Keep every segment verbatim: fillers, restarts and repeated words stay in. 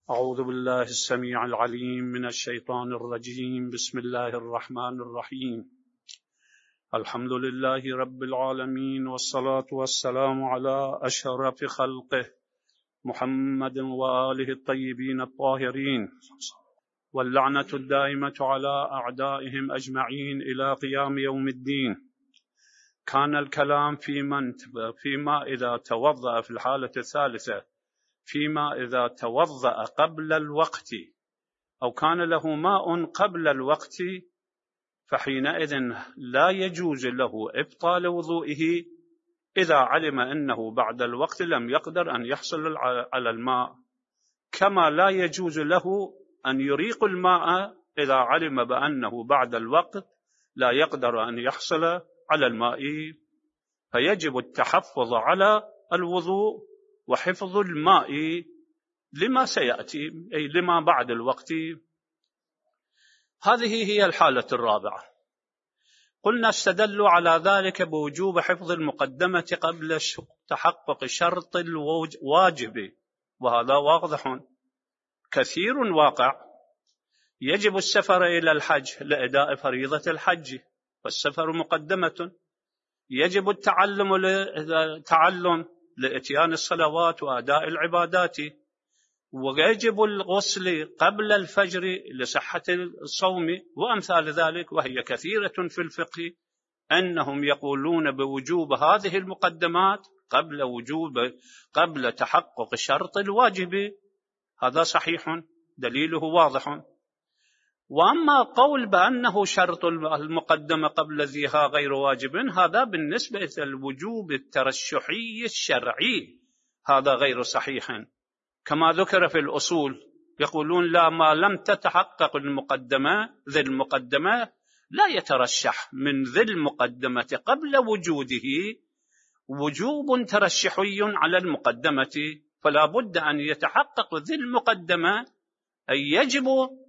أعوذ بالله السميع العليم من الشيطان الرجيم. بسم الله الرحمن الرحيم. الحمد لله رب العالمين، والصلاة والسلام على أشرف خلقه محمد وآله الطيبين الطاهرين، واللعنة الدائمة على أعدائهم أجمعين إلى قيام يوم الدين. كان الكلام في من فيما إذا توضأ في الحالة الثالثة، فيما إذا توضأ قبل الوقت أو كان له ماء قبل الوقت، فحينئذ لا يجوز له إبطال وضوئه إذا علم أنه بعد الوقت لم يقدر أن يحصل على الماء، كما لا يجوز له أن يريق الماء إذا علم بأنه بعد الوقت لا يقدر أن يحصل على الماء. فيجب التحفظ على الوضوء وحفظ الماء لما سيأتي، أي لما بعد الوقت. هذه هي الحالة الرابعة. قلنا استدلوا على ذلك بوجوب حفظ المقدمة قبل تحقق شرط الواجب، وهذا واضح كثير واقع. يجب السفر إلى الحج لأداء فريضة الحج، والسفر مقدمة. يجب التعلم للتعلم لإتيان الصلوات وأداء العبادات. ويجب الغسل قبل الفجر لصحة الصوم وأمثال ذلك، وهي كثيرة في الفقه أنهم يقولون بوجوب هذه المقدمات قبل وجوب قبل تحقق شرط الواجب. هذا صحيح، دليله واضح. وأما قول بأنه شرط المقدمة قبل ذيها غير واجب، هذا بالنسبة للوجوب الترشحي الشرعي هذا غير صحيح، كما ذكر في الأصول. يقولون لا، ما لم تتحقق المقدمة ذي المقدمة لا يترشح من ذي المقدمة قبل وجوده وجوب ترشحي على المقدمة، فلا بد أن يتحقق ذي المقدمة، أي يجب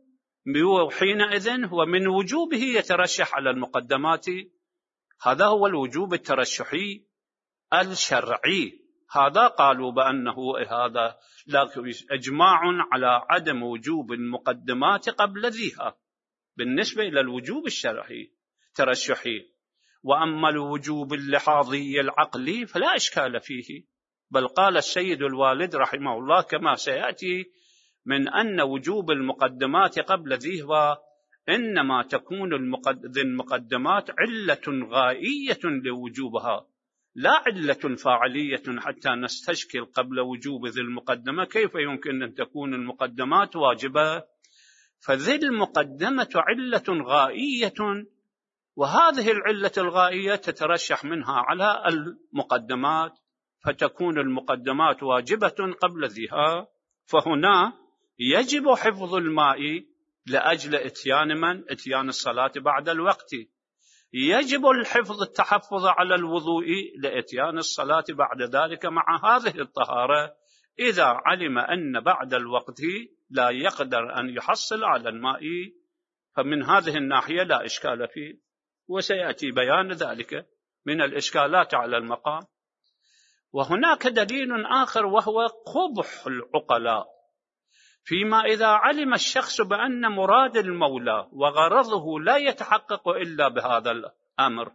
حينئذ ومن وجوبه يترشح على المقدمات. هذا هو الوجوب الترشحي الشرعي. هذا قالوا بأنه هذا لا إجماع على عدم وجوب المقدمات قبل ذيها بالنسبة إلى الوجوب الشرعي ترشحي. وأما الوجوب اللحاظي العقلي فلا إشكال فيه، بل قال السيد الوالد رحمه الله كما سيأتي من أن وجوب المقدمات قبل ذيها إنما تكون ذي المقدمات علة غائية لوجوبها، لا علة فاعلية حتى نستشكل قبل وجوب ذي المقدمة كيف يمكن أن تكون المقدمات واجبة. فذي المقدمة علة غائية، وهذه العلة الغائية تترشح منها على المقدمات، فتكون المقدمات واجبة قبل ذيها. فهنا يجب حفظ الماء لأجل إتيان من؟ إتيان الصلاة بعد الوقت. يجب الحفظ التحفظ على الوضوء لإتيان الصلاة بعد ذلك مع هذه الطهارة إذا علم أن بعد الوقت لا يقدر أن يحصل على الماء. فمن هذه الناحية لا إشكال فيه، وسيأتي بيان ذلك من الإشكالات على المقام. وهناك دليل آخر وهو قبح العقلاء، فيما إذا علم الشخص بأن مراد المولى وغرضه لا يتحقق إلا بهذا الأمر.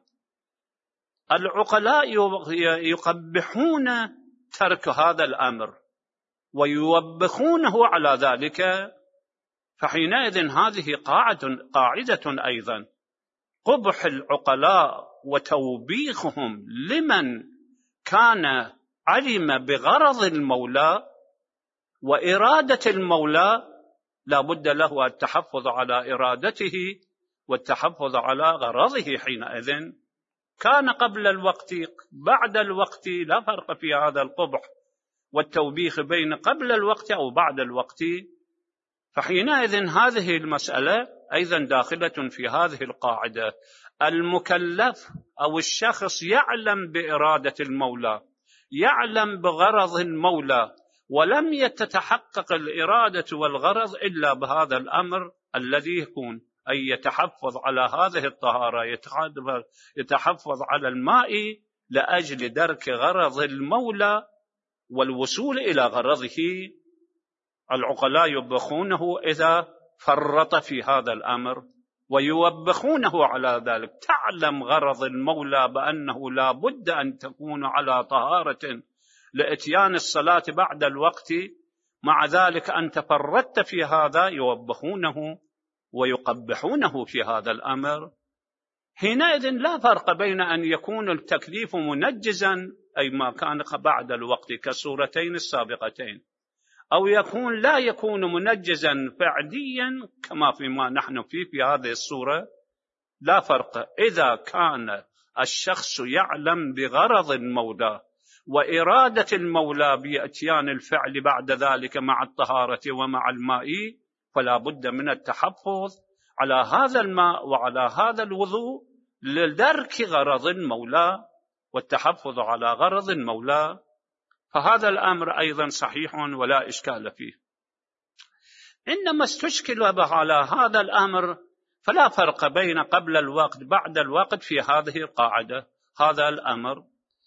العقلاء يقبحون ترك هذا الأمر ويوبخونه على ذلك. فحينئذ هذه قاعدة, قاعدة أيضا، قبح العقلاء وتوبيخهم لمن كان علم بغرض المولى وإرادة المولى، لا بد له التحفظ على إرادته والتحفظ على غرضه. حينئذ كان قبل الوقت بعد الوقت لا فرق في هذا القبح والتوبيخ بين قبل الوقت أو بعد الوقت. فحينئذ هذه المسألة أيضا داخلة في هذه القاعدة. المكلف أو الشخص يعلم بإرادة المولى، يعلم بغرض المولى، ولم يتحقق الإرادة والغرض إلا بهذا الأمر الذي يكون أي يتحفظ على هذه الطهارة، يتحفظ على الماء لأجل درك غرض المولى والوصول إلى غرضه. العقلاء يوبخونه إذا فرط في هذا الأمر ويوبخونه على ذلك. تعلم غرض المولى بأنه لا بد أن تكون على طهارة لإتيان الصلاة بعد الوقت، مع ذلك أنت فرطت في هذا، يوبخونه ويقبحونه في هذا الأمر. حينئذ لا فرق بين أن يكون التكليف منجزا أي ما كان بعد الوقت كالصورتين السابقتين، أو يكون لا يكون منجزا فعليا كما فيما نحن فيه في هذه الصورة. لا فرق إذا كان الشخص يعلم بغرض المولى وإرادة المولى بإتيان الفعل بعد ذلك مع الطهارة ومع الماء، فلا بد من التحفظ على هذا الماء وعلى هذا الوضوء لدرك غرض المولى والتحفظ على غرض المولى. فهذا الأمر أيضا صحيح ولا إشكال فيه. إنما استشكل على هذا الأمر فلا فرق بين قبل الوقت بعد الوقت في هذه القاعدة. هذا الأمر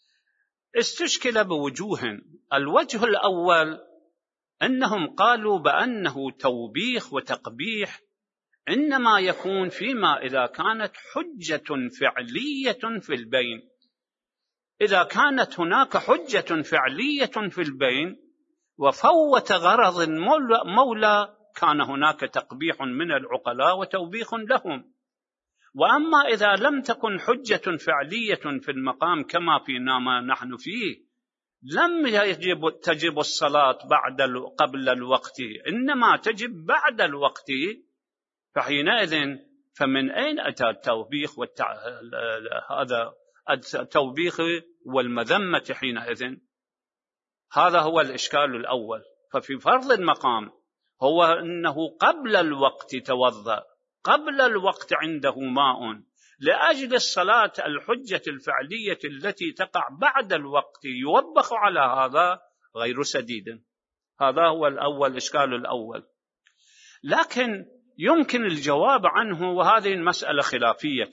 استشكل بوجوه. الوجه الأول أنهم قالوا بأنه توبيخ وتقبيح إنما يكون فيما إذا كانت حجة فعلية في البين. إذا كانت هناك حجة فعلية في البين وفوت غرض المولى كان هناك تقبيح من العقلاء وتوبيخ لهم. وأما إذا لم تكن حجة فعلية في المقام كما فينا ما نحن فيه، لم يجب تجب الصلاة بعد قبل الوقت، إنما تجب بعد الوقت، فحينئذ فمن أين أتى التوبيخ والتع... هذا التوبيخ والمذمة حينئذ؟ هذا هو الإشكال الأول. ففي فرض المقام هو أنه قبل الوقت توضأ، قبل الوقت عنده ماء لأجل الصلاة، الحجة الفعلية التي تقع بعد الوقت يوبخ على هذا غير سديد. هذا هو الأول، إشكال الأول. لكن يمكن الجواب عنه، وهذه المسألة خلافية،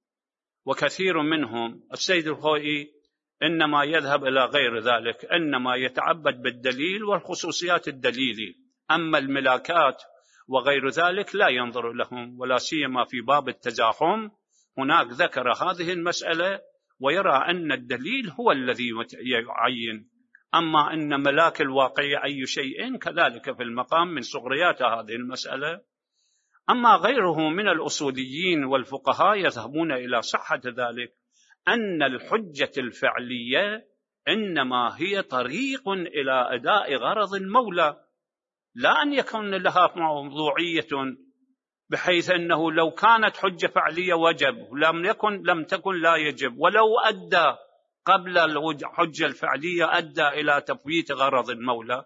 وكثير منهم السيد الخوئي إنما يذهب إلى غير ذلك، إنما يتعبد بالدليل والخصوصيات الدليلي، أما الملاكات وغير ذلك لا ينظر لهم، ولا سيما في باب التزاحم هناك ذكر هذه المسألة ويرى أن الدليل هو الذي يعين، أما أن ملاك الواقع أي شيء كذلك في المقام من صغريات هذه المسألة. أما غيره من الأصوليين والفقهاء يذهبون إلى صحة ذلك، أن الحجة الفعلية إنما هي طريق إلى أداء غرض المولى، لا أن يكون لها موضوعية بحيث أنه لو كانت حجة فعلية وجب، لم يكن لم تكن لا يجب، ولو أدى قبل الحجة الفعلية أدى إلى تفويت غرض المولى.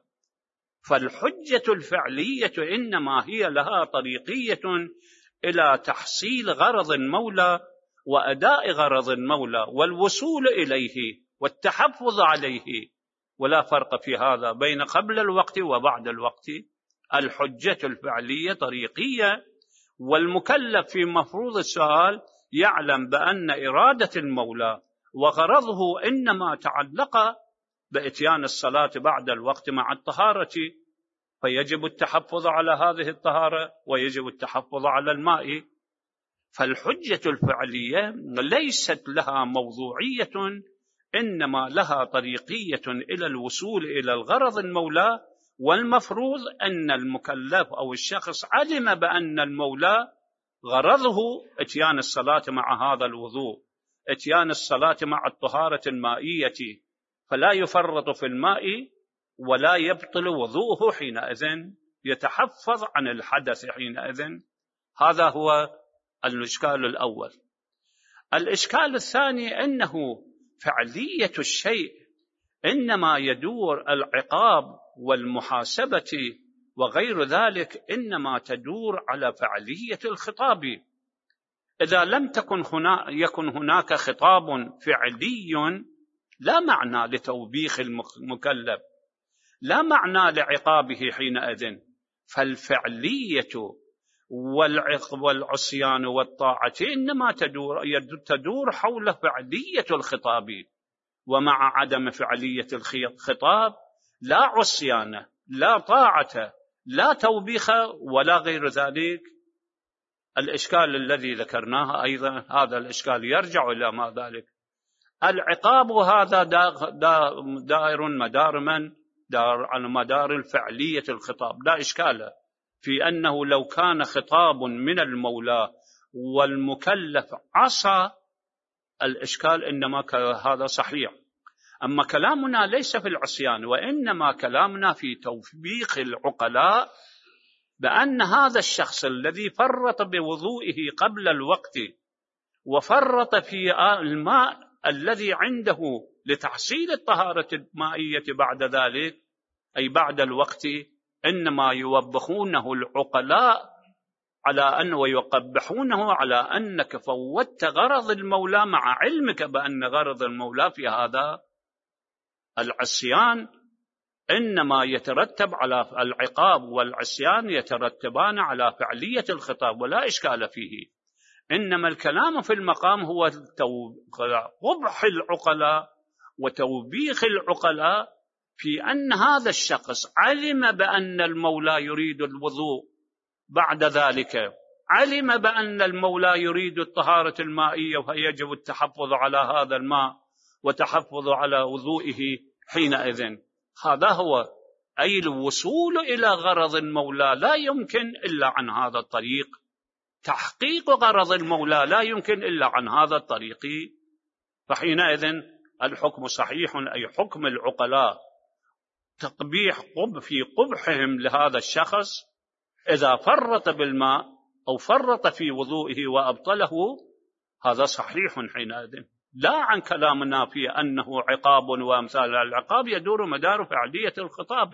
فالحجة الفعلية إنما هي لها طريقية إلى تحصيل غرض المولى وأداء غرض المولى والوصول إليه والتحفظ عليه، ولا فرق في هذا بين قبل الوقت وبعد الوقت. الحجة الفعلية طريقية، والمكلف في مفروض السؤال يعلم بأن إرادة المولى وغرضه إنما تعلق بإتيان الصلاة بعد الوقت مع الطهارة، فيجب التحفظ على هذه الطهارة ويجب التحفظ على الماء. فالحجة الفعلية ليست لها موضوعية، إنما لها طريقية إلى الوصول إلى الغرض المولى. والمفروض أن المكلف أو الشخص علم بأن المولى غرضه إتيان الصلاة مع هذا الوضوء، إتيان الصلاة مع الطهارة المائية، فلا يفرط في الماء ولا يبطل وضوءه حينئذ، يتحفظ عن الحدث حينئذ. هذا هو الإشكال الأول. الإشكال الثاني أنه فعلية الشيء إنما يدور العقاب والمحاسبة وغير ذلك إنما تدور على فعلية الخطاب. إذا لم تكن هنا يكن هناك خطاب فعلي لا معنى لتوبيخ المكلف، لا معنى لعقابه حينئذ. فالفعلية والعصيان والطاعة إنما تدور, تدور حول فعلية الخطاب، ومع عدم فعلية الخطاب لا عصيان لا طاعة لا توبيخ ولا غير ذلك. الإشكال الذي ذكرناه أيضا هذا الإشكال يرجع إلى ما ذلك. العقاب هذا دائر مدار من؟ دار على مدار الفعلية الخطاب، لا إشكال في أنه لو كان خطاب من المولى والمكلف عصى الإشكال، إنما هذا صحيح. أما كلامنا ليس في العصيان، وإنما كلامنا في توبيخ العقلاء بأن هذا الشخص الذي فرط بوضوئه قبل الوقت وفرط في الماء الذي عنده لتحصيل الطهارة المائية بعد ذلك أي بعد الوقت، إنما يوبخونه العقلاء على أن ويقبحونه على أنك فوتت غرض المولى، مع علمك بأن غرض المولى في هذا العصيان إنما يترتب على العقاب والعصيان يترتبان على فعلية الخطاب ولا إشكال فيه. إنما الكلام في المقام هو قبح العقلاء وتوبيخ العقلاء في أن هذا الشخص علم بأن المولى يريد الوضوء، بعد ذلك علم بأن المولى يريد الطهارة المائية ويجب التحفظ على هذا الماء وتحفظ على وضوئه حينئذ. هذا هو أي الوصول إلى غرض المولى لا يمكن إلا عن هذا الطريق، تحقيق غرض المولى لا يمكن إلا عن هذا الطريق. فحينئذ الحكم صحيح، أي حكم العقلاء تقبيح قب في قبحهم لهذا الشخص إذا فرط بالماء أو فرط في وضوئه وأبطله، هذا صحيح حينئذ، لا عن كلامنا في أنه عقاب وأمثال العقاب يدور مدار فعلية الخطاب.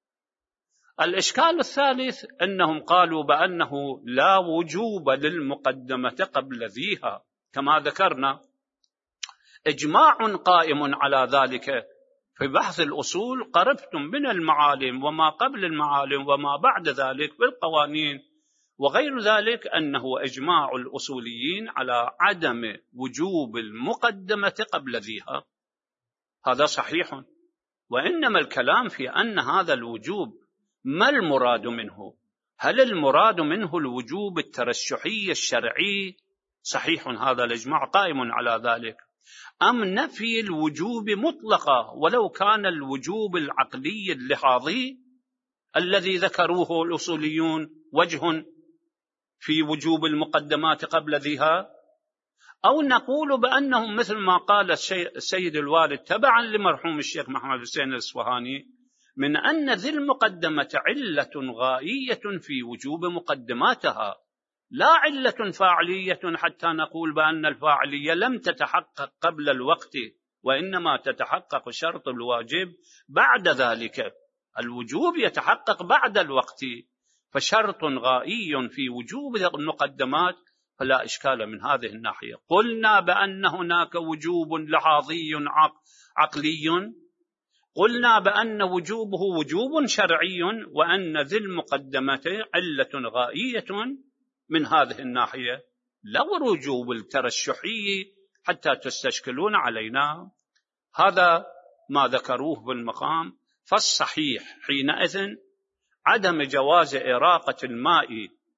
الإشكال الثالث أنهم قالوا بأنه لا وجوب للمقدمة قبل ذيها، كما ذكرنا إجماع قائم على ذلك في بحث الأصول، قربتم من المعالم وما قبل المعالم وما بعد ذلك في القوانين وغير ذلك، أنه إجماع الأصوليين على عدم وجوب المقدمة قبل ذيها. هذا صحيح، وإنما الكلام في أن هذا الوجوب ما المراد منه؟ هل المراد منه الوجوب الترشحي الشرعي؟ صحيح، هذا الإجماع قائم على ذلك. أم نفي الوجوب مطلقا ولو كان الوجوب العقلي اللحاظي الذي ذكروه الأصوليون وجه في وجوب المقدمات قبل ذيها؟ أو نقول بأنهم مثل ما قال السيد الوالد تبعا لمرحوم الشيخ محمد حسين الإصفهاني من أن ذي المقدمة علة غائية في وجوب مقدماتها، لا علة فاعلية حتى نقول بأن الفاعلية لم تتحقق قبل الوقت، وإنما تتحقق شرط الواجب بعد ذلك. الوجوب يتحقق بعد الوقت، فشرط غائي في وجوب المقدمات، فلا إشكال من هذه الناحية. قلنا بأن هناك وجوب لحاظي عقلي، قلنا بأن وجوبه وجوب شرعي، وأن ذي المقدمة علة غائية من هذه الناحية، لا وجوب الترشحي حتى تستشكلون علينا. هذا ما ذكروه بالمقام. فالصحيح حينئذ عدم جواز إراقة الماء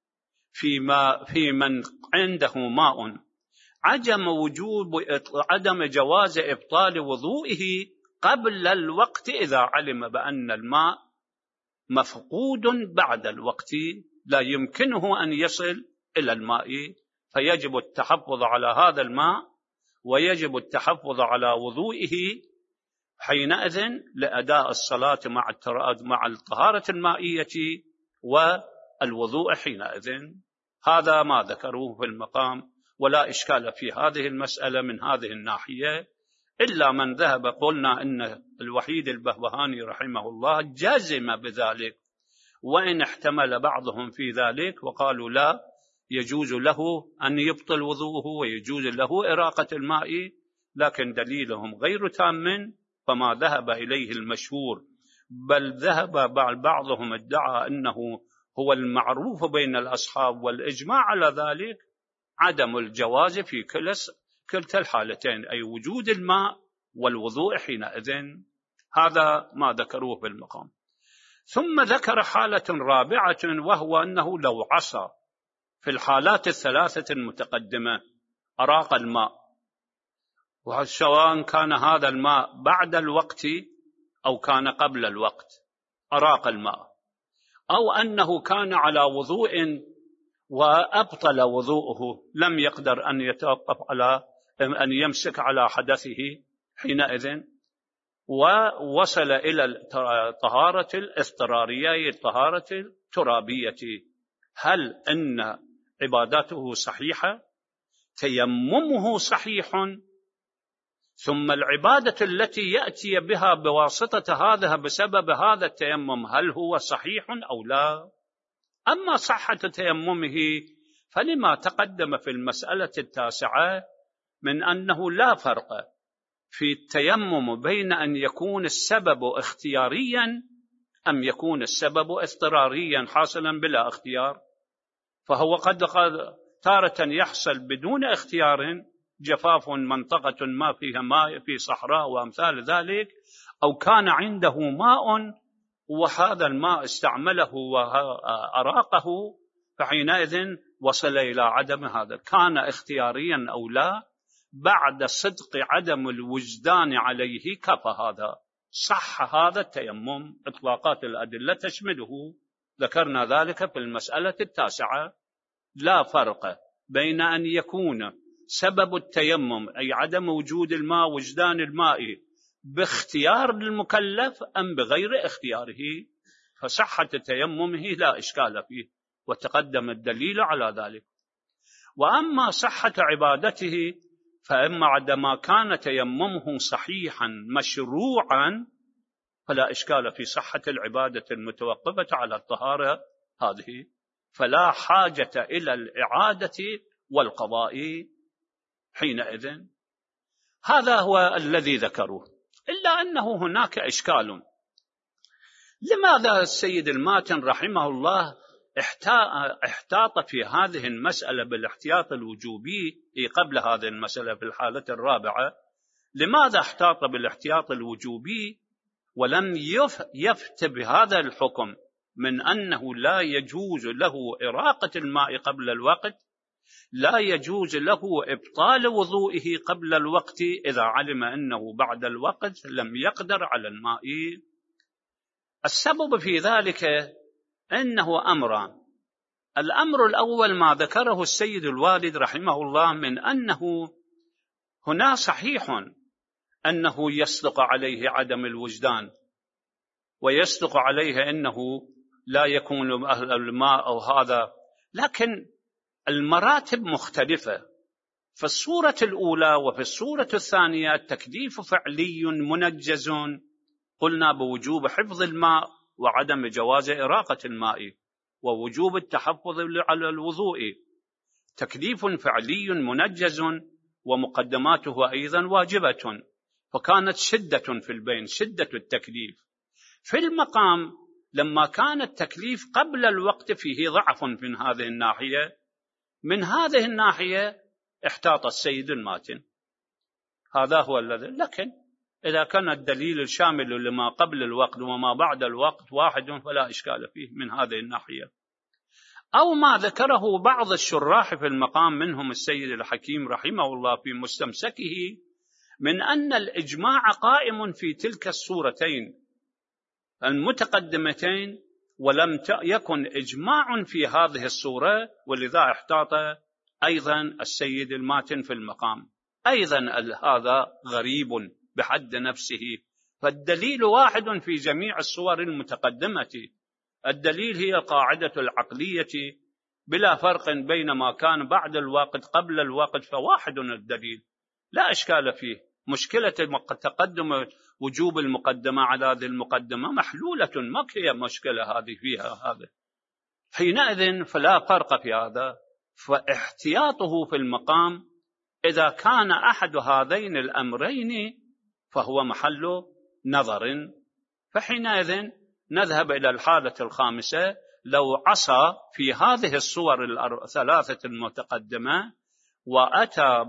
فيما في من عنده ماء، عدم وجوب عدم جواز إبطال وضوئه قبل الوقت إذا علم بأن الماء مفقود بعد الوقت، لا يمكنه أن يصل إلى الماء، فيجب التحفظ على هذا الماء ويجب التحفظ على وضوئه حينئذ لأداء الصلاة مع مع الطهارة المائية والوضوء حينئذ. هذا ما ذكروه في المقام، ولا إشكال في هذه المسألة من هذه الناحية، إلا من ذهب قلنا إن الوحيد البهبهاني رحمه الله جزم بذلك، وإن احتمل بعضهم في ذلك وقالوا لا يجوز له أن يبطل وضوءه ويجوز له إراقة الماء، لكن دليلهم غير تام، فما ذهب إليه المشهور، بل ذهب بعضهم ادعى أنه هو المعروف بين الأصحاب والإجماع على ذلك، عدم الجواز في كلتا الحالتين، أي وجود الماء والوضوء حينئذ. هذا ما ذكروه بالمقام. ثم ذكر حالة رابعة، وهو أنه لو عصى في الحالات الثلاثة المتقدمة أراق الماء، وسواء كان هذا الماء بعد الوقت أو كان قبل الوقت أراق الماء، أو أنه كان على وضوء وأبطل وضوءه، لم يقدر أن يتوقف على أن يمسك على حدثه حينئذ، ووصل إلى الطهارة الاضطرارية الطهارة الترابية، هل أن عبادته صحيحة؟ تيممه صحيح، ثم العبادة التي يأتي بها بواسطة هذا بسبب هذا التيمم هل هو صحيح أو لا؟ أما صحة تيممه فلما تقدم في المسألة التاسعة من أنه لا فرق في التيمم بين أن يكون السبب اختياريا أم يكون السبب اضطراريا حاصلا بلا اختيار، فهو قد تارة يحصل بدون اختيار، جفاف منطقة ما فيها ماء في صحراء وأمثال ذلك، أو كان عنده ماء وهذا الماء استعمله وأراقه، فحينئذ وصل إلى عدم هذا، كان اختياريا أو لا، بعد صدق عدم الوجدان عليه كفى هذا، صح هذا التيمم. إطلاقات الأدلة تشمله، ذكرنا ذلك في المسألة التاسعة. لا فرق بين أن يكون سبب التيمم أي عدم وجود الماء وجدان الماء باختيار المكلف أم بغير اختياره، فصحة تيممه لا إشكال فيه، وتقدم الدليل على ذلك. وأما صحة عبادته فإما عندما كان تيممه صحيحا مشروعا فلا إشكال في صحة العبادة المتوقفة على الطهارة هذه، فلا حاجة إلى الإعادة والقضاء حينئذ. هذا هو الذي ذكروه، إلا أنه هناك إشكال. لماذا السيد الماتن رحمه الله احتاط في هذه المسألة بالاحتياط الوجوبي قبل هذه المسألة في الحالة الرابعة؟ لماذا احتاط بالاحتياط الوجوبي ولم يفت بهذا الحكم من أنه لا يجوز له إراقة الماء قبل الوقت، لا يجوز له إبطال وضوئه قبل الوقت إذا علم أنه بعد الوقت لم يقدر على الماء؟ السبب في ذلك أنه أمران. الأمر الأول ما ذكره السيد الوالد رحمه الله من أنه هنا صحيح أنه يصدق عليه عدم الوجدان، ويصدق عليه أنه لا يكون أهل الماء أو هذا، لكن المراتب مختلفة. في الصورة الأولى وفي الصورة الثانية التكليف فعلي منجز، قلنا بوجوب حفظ الماء وعدم جواز إراقة الماء ووجوب التحفظ على الوضوء، تكليف فعلي منجز ومقدماته أيضا واجبة، فكانت شدة في البين، شدة التكليف. في المقام لما كان التكليف قبل الوقت فيه ضعف من هذه الناحية، من هذه الناحية احتاط السيد الماتن، هذا هو الذي. لكن إذا كان الدليل الشامل لما قبل الوقت وما بعد الوقت واحد فلا إشكال فيه من هذه الناحية. أو ما ذكره بعض الشراح في المقام منهم السيد الحكيم رحمه الله في مستمسكه من أن الإجماع قائم في تلك الصورتين المتقدمتين، ولم يكن إجماع في هذه الصورة، ولذا احتاط أيضا السيد الماتن في المقام. أيضا هذا غريب بحد نفسه، فالدليل واحد في جميع الصور المتقدمة. الدليل هي القاعدة العقلية بلا فرق بين ما كان بعد الوقت قبل الوقت، فواحد الدليل لا إشكال فيه. مشكلة تقدم وجوب المقدمة على هذه المقدمة محلولة، ما هي مشكلة هذه فيها هذا حينئذ، فلا فرق في هذا. فاحتياطه في المقام إذا كان أحد هذين الأمرين فهو محل نظر، فحينئذ نذهب إلى الحالة الخامسة. لو عصى في هذه الصور الثلاثة المتقدمة وأتى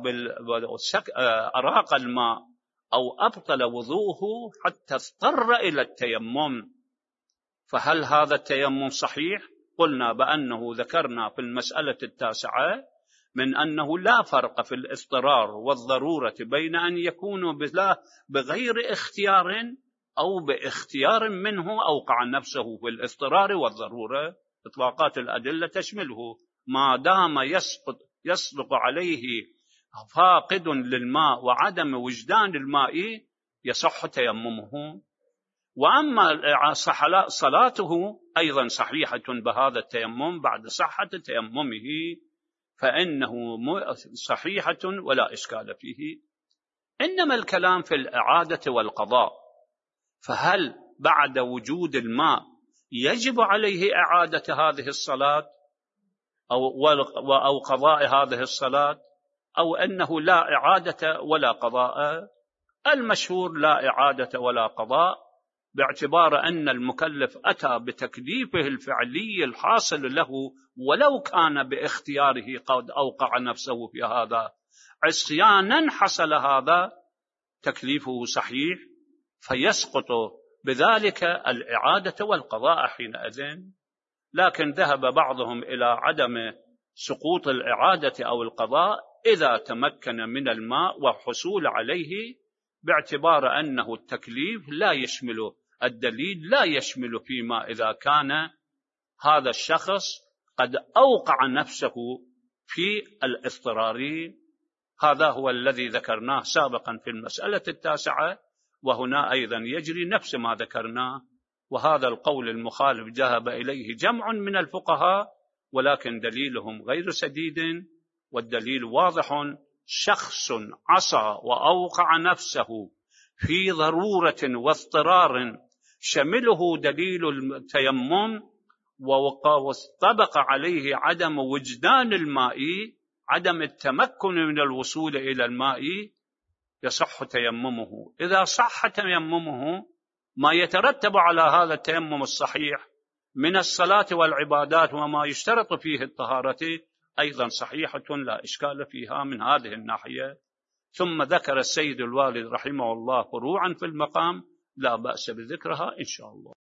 بأراق الماء أو أبطل وضوءه حتى اضطر إلى التيمم، فهل هذا التيمم صحيح؟ قلنا بأنه ذكرنا في المسألة التاسعة من أنه لا فرق في الاضطرار والضرورة بين أن يكونوا بغير اختيار أو باختيار منه أوقع نفسه في الاضطرار والضرورة. إطلاقات الأدلة تشمله، ما دام يسقط يسبق عليه فاقد للماء وعدم وجدان الماء يصح تيممه. وأما صلاته أيضا صحيحة بهذا التيمم بعد صحة تيممه، فإنه صحيحة ولا إشكال فيه. إنما الكلام في الإعادة والقضاء، فهل بعد وجود الماء يجب عليه إعادة هذه الصلاة أو أو قضاء هذه الصلاة، أو أنه لا إعادة ولا قضاء؟ المشهور لا إعادة ولا قضاء، باعتبار أن المكلف أتى بتكليفه الفعلي الحاصل له ولو كان باختياره قد أوقع نفسه في هذا عصيانا، حصل هذا تكليفه صحيح، فيسقط بذلك الإعادة والقضاء حينئذ. لكن ذهب بعضهم إلى عدم سقوط الإعادة أو القضاء إذا تمكن من الماء وحصول عليه، باعتبار أنه التكليف لا يشمل الدليل لا يشمل فيما إذا كان هذا الشخص قد أوقع نفسه في الاضطرار. هذا هو الذي ذكرناه سابقا في المسألة التاسعة، وهنا أيضا يجري نفس ما ذكرناه. وهذا القول المخالف ذهب إليه جمع من الفقهاء، ولكن دليلهم غير سديد، والدليل واضح. شخص عصى وأوقع نفسه في ضرورة واضطرار شمله دليل التيمم، وطبق عليه عدم وجدان الماء، عدم التمكن من الوصول إلى الماء، يصح تيممه. إذا صح تيممه، ما يترتب على هذا التيمم الصحيح من الصلاة والعبادات وما يشترط فيه الطهارة أيضا صحيحة لا إشكال فيها من هذه الناحية. ثم ذكر السيد الوالد رحمه الله فروعا في المقام لا بأس بذكرها إن شاء الله.